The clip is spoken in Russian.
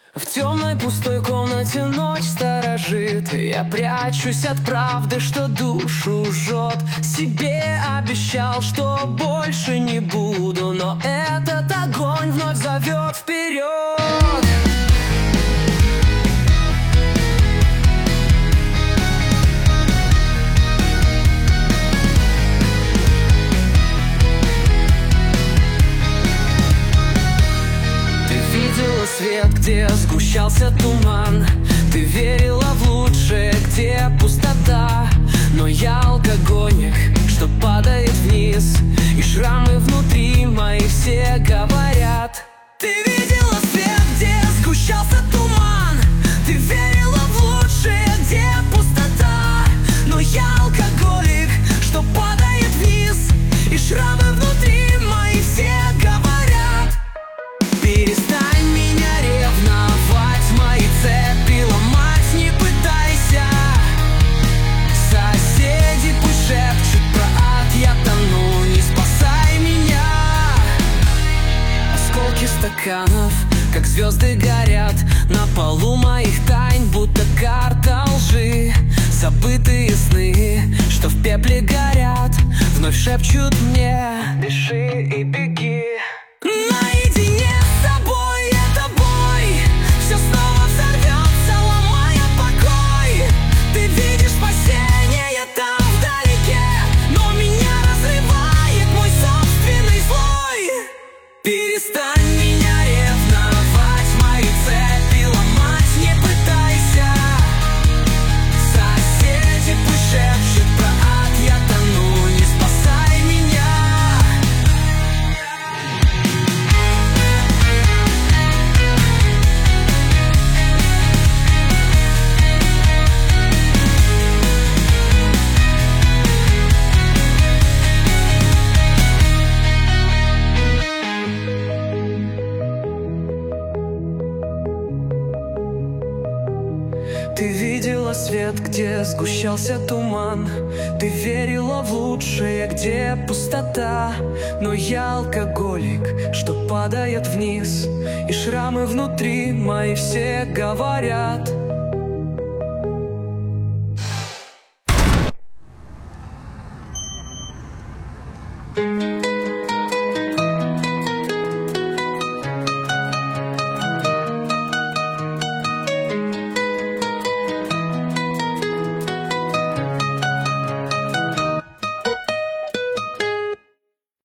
В темной пустой комнате ночь сторожит. Я прячусь от правды, что душу жжет. Себе обещал, что больше не буду, но этот огонь вновь зовет вперед. Свет, где сгущался туман. Ты верила в лучшее, где пустота. Но я алкоголик, что падает вниз, и шрамы внутри мои все говорят. Ты видела свет, где сгущался туман. Ты верила в лучшее, где пустота. Но я алкоголик, что падает вниз, и шрамы внутри мои все говорят. Перестань меня ревновать, мои цепи ломать не пытайся. Соседи пусть шепчут про ад, я тону, не спасай меня. Осколки стаканов, как звезды, горят на полу моих тайн, будто карта лжи. Забытые сны, что в пепле горят, вновь шепчут мне: дыши и беги. Наедине с собой это бой, все снова взорвется, ломая покой. Ты видишь спасение там вдалеке, но меня разрывает мой собственный злой. Перестань меня ревновать, мои цепи ломать не пытайся. Соседи пусть шепчут про ад, я тону, не спасай меня. Ты видела свет, где сгущался туман. Ты верила в лучшее, где пустота. Но я алкоголик, что падает вниз, и шрамы внутри мои все говорят.